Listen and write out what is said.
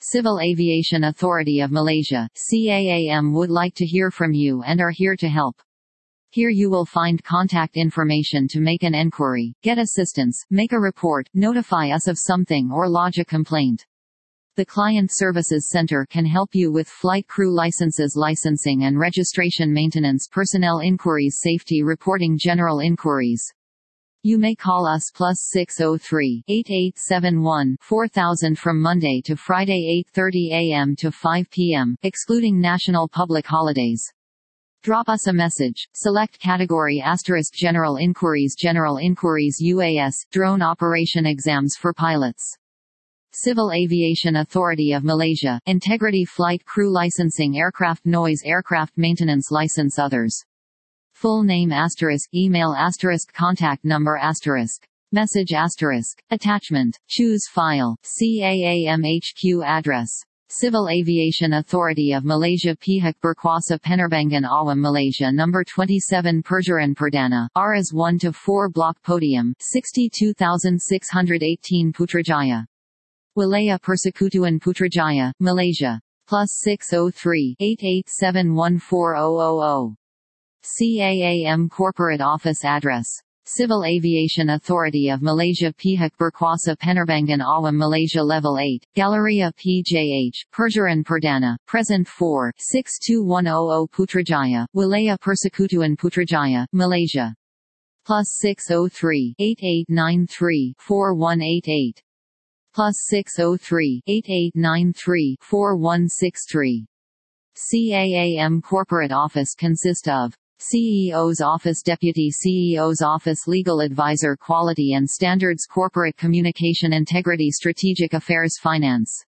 Civil Aviation Authority of Malaysia (CAAM) would like to hear from you and are here to help. Here you will find contact information to make an enquiry, get assistance, make a report, notify us of something or lodge a complaint. The Client Services Center can help you with flight crew licenses, licensing and registration, maintenance, personnel inquiries, safety reporting, general inquiries. You may call us +603-8871-4000 from Monday to Friday 8:30 a.m. to 5 p.m., excluding national public holidays. Drop us a message. Select category * General Inquiries UAS, Drone Operation Exams for Pilots. Civil Aviation Authority of Malaysia, Integrity Flight Crew Licensing, Aircraft Noise, Aircraft Maintenance License, Others. Full name *, email *, contact number *, message *, attachment, choose file, CAAM HQ address. Civil Aviation Authority of Malaysia, Pihak Berkuasa Penerbangan Awam Malaysia, number 27 Perjuran Perdana, Aras 1-4 Block Podium, 62618 Putrajaya. Wilayah Persekutuan Putrajaya, Malaysia. +603-88714000. CAAM Corporate Office Address. Civil Aviation Authority of Malaysia, Pihak Berkuasa Penerbangan Awam Malaysia, Level 8, Galleria PJH, Perjuran Perdana, Present 4, 62100 Putrajaya, Wilayah Persekutuan Putrajaya, Malaysia. +603-8893-4188. +603-8893-4163. CAAM Corporate Office consist of CEO's Office, Deputy CEO's Office, Legal Advisor, Quality and Standards, Corporate Communication, Integrity, Strategic Affairs, Finance.